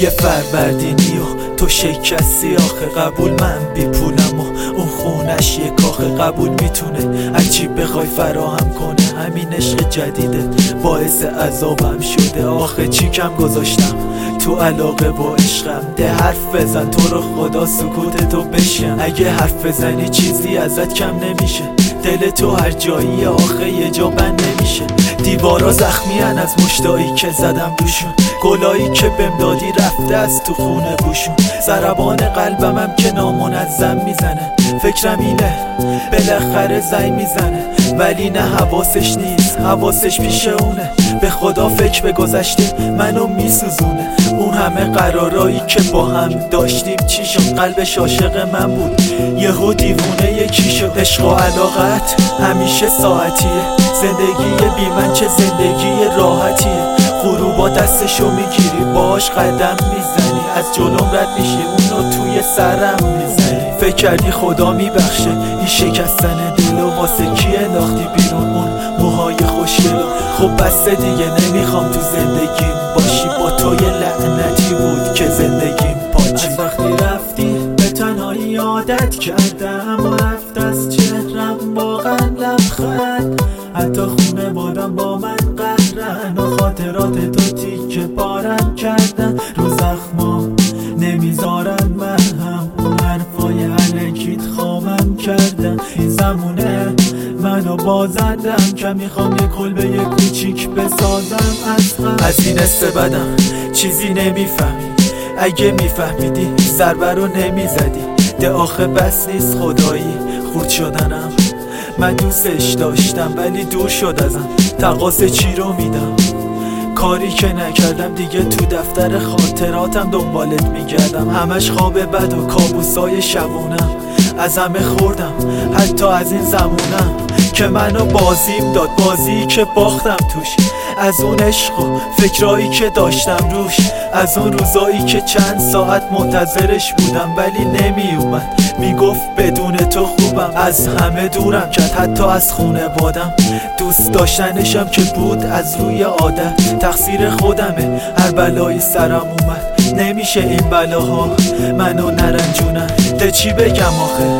یه فروردینی و تو شکستی آخه. قبول من بی پولم و اون خونش یه کاخه. قبول میتونه هرچی بخوای فراهم کنه. همین عشق جدیده باعث عذابم شده. آخه چی کم گذاشتم تو علاقه با عشقم؟ ده حرف بزن تو رو خدا سکوت تو بشم. اگه حرف بزنی چیزی ازت کم نمیشه. دل تو هر جایی آخه یه جا بند نمیشه. دیوارا زخمیان از مشتایی که زدم روشون. گلایی که بهم دادی رفته از تو خونه بوشون. ضربان قلبمم که نامنظم میزنه. فکرم اینه بالاخره زنگ میزنه، ولی نه حواسش نیست، حواسش پیش اونه. به خدا فکر به گذشته منو میسوزونه. اون همه قرارایی که با هم داشتیم چی شد؟ قلبش عاشق من بود یهو دیوونه یکی شد. عشق و علاقت همیشه ساعتیه. زندگی بی من چه زندگی راحتیه. غروبا دستشو میگیری باش قدم میزنی. از جلوم رد میشی اونو توی سرم میزنی. فکر کردی خدا میبخشه این شکستن دلو؟ واسه کی انداختی بیرون اون موهای خوشگلو؟ خب بسته دیگه نمیخوام تو زندگیم باشی. با تو یه لعنتی بود که زندگیم پاچی. از وقتی رفتی به تنهایی عادت کردم و رفت از چهرم واقعا لبخند. حتی خونه بادم با من قهرن و خاطرات تو تیکه پارم کردن. رو زخمام نمیذارن مرهم، اون حرفای الکیت خوابم کردن. این زمونه منو بازندم که میخوام یه کلبه یه کوچیک بسازم از غم. از این استبدم چیزی نمیفهمی. اگه میفهمیدی ضربه رو نمیزدی. ده آخه بس نیست خدایی خورد شدنم. من دوستش داشتم ولی دور شد ازم. تقاص چی رو میدم؟ کاری که نکردم دیگه. تو دفتر خاطراتم دنبالت میگردم. همش خواب بد و کابوسای شبونم. از همه خوردم حتی از این زمونم که منو بازیم داد. بازی که باختم توش. از اون عشق و فکرایی که داشتم روش. از اون روزایی که چند ساعت منتظرش بودم ولی نمی اومد. میگفت بدون تو خوبم. از همه دورم کرد حتی از خونه بادم. دوست داشتنشم که بود از روی عادت. تقصیر خودمه هر بلایی سرم اومد. نمیشه این بلاها منو نرنجونن. ده چی بگم آخه؟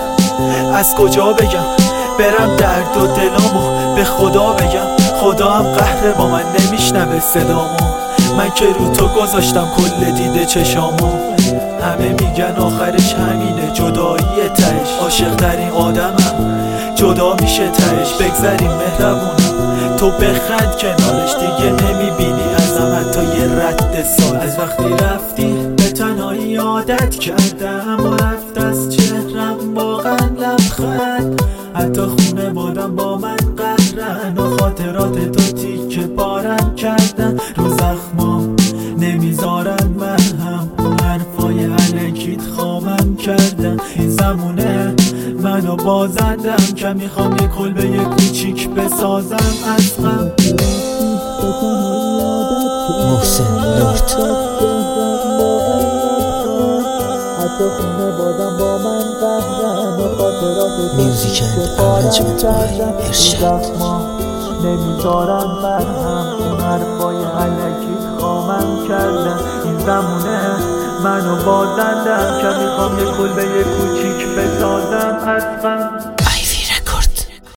از کجا بگم؟ برم درد و دلامو به خدا بگم. خدا هم قهر با من نمیشنوه صدامو. من که رو تو گذاشتم کل دیده چشامو. همه میگن آخرش همینه جدایی تهش. عاشق ترین آدمم جدا میشه تهش. بگذریم مهربونم تو بخند کنارش. دیگه نمیبینی ازم حتی یه رد سال. از وقتی رفتی به تنهایی عادت کردم و رفت از چهرم واقعا لبخند. حتی خونه بادم با من قهرن و خاطرات تو تیکه پارم کردن. رو زخمام نمیذارن مرهم، اون حرفای الکیت خوابم کردن. این زمونه منو بازندم که میخوام یه کلبه یه کوچیک بسازم از غم. محسن لرد حتی خونه بادم با من قهرن و خاطرات میوزیک ارنجمنت بای ارشاد. نمیذارم مرهم، اون حرفای الکیت خامم کردن. این زمونه منو بازندم که میخوام یه کلبه یه کوچیک بسازم از غم.